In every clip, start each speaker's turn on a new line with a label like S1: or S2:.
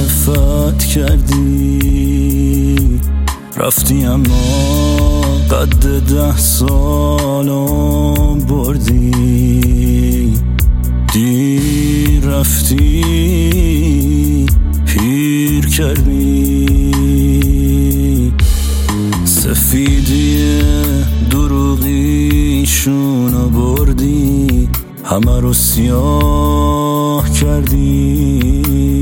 S1: معرفت کردی، رفتی اما قد 10 سالم بردی. دیر رفتی پیر کردی، سفیدی دروغیشونو بردی، همه رو سیاه کردی.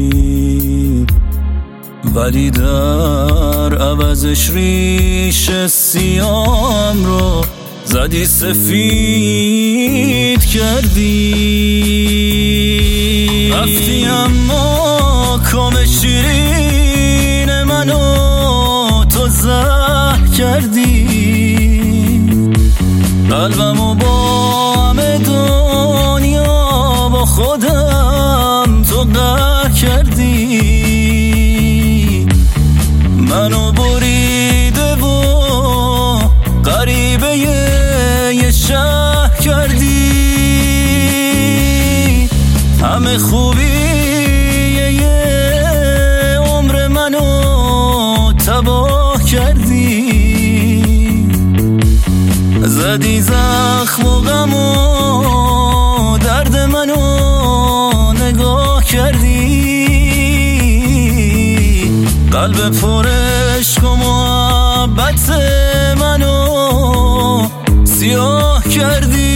S1: ولی در عوضش ریش سیام رو زدی سفید کردی. رفتی اما کام شیرین منو تو زهر کردی، قلبمو با همه دنیا با خودم تو قهر کردی. منو بریده و غریبه یه شهر کردی، همه خوبی یه عمر منو تباه کردی. زدی زخم و غم و درد منو نگاه کردی، قلب پرش و محبت منو سیاه کردی.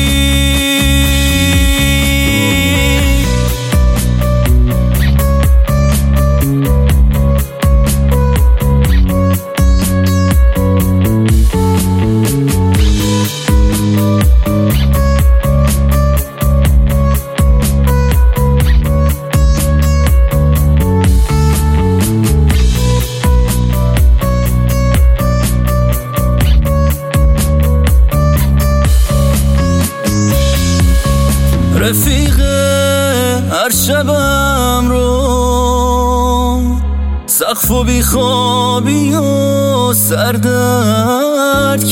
S1: رفیق هر شبم رو سقف و بیخوابی و سردرد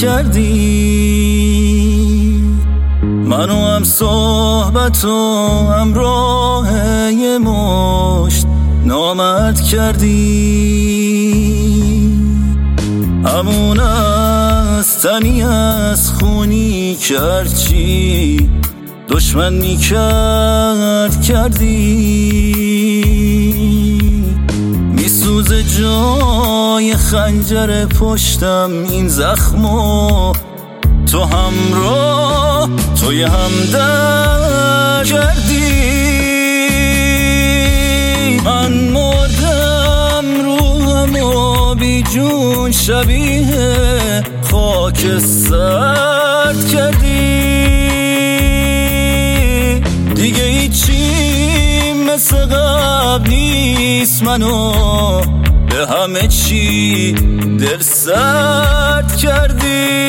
S1: کردی، منو هم صحبت و همراه یه مشت نامرد کردی. همون از تنی از خونی کرچی دشمن میکرد کردی، میسوزه جای خنجر پشتم این زخمو تو همراه توی همدرد کردی. من مردم روحمو بی جون شبیه خاک سرد کردی، دیگه هیچی مثل قبل نیست، منو به همه چی دل سرد کردی.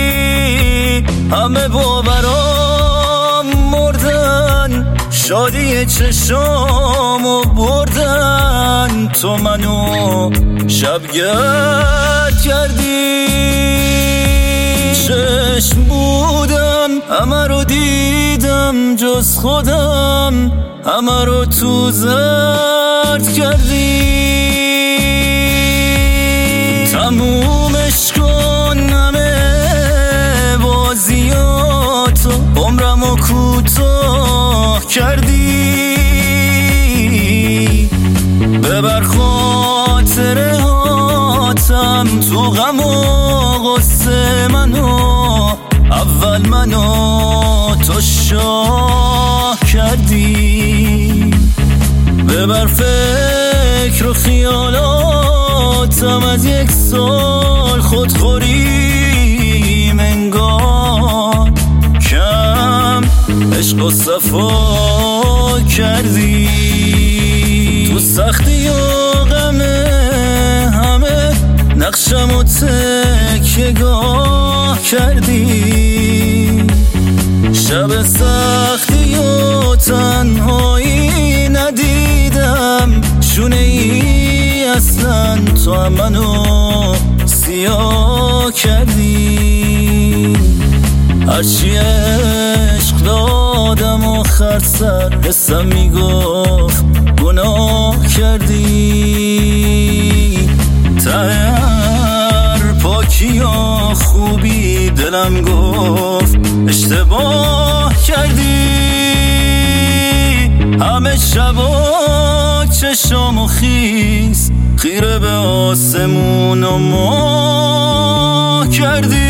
S1: همه باورام مردن، شادی چشامو بردن، تو منو شبگرد کردی. چشم بودم همه رو دیدم جز خودم، همه رو تو زرد کردی. تمومش کن همه بازیاتو، عمرمو کوتاه کردی. ببر خاطرهاتم تو غم و غصه منو، اول منو تو شاه کردی. ببر فکر و خیالاتم از 1 سال خودخوری منگار، کم عشق و صفا کردی. تو سختی و غمه همه نقشم و تکیه‌گاه کردی. شب سختی و تنهایی ندیدم شونه ای اصلا، تو هم منو سیاه کردی. هرچی عشق دادم آخر سر حسم میگفت گناه کردی. دلم گفت اشتباه کردی. همه شبا چشامو خیس خیره به آسمون و ماه کردی.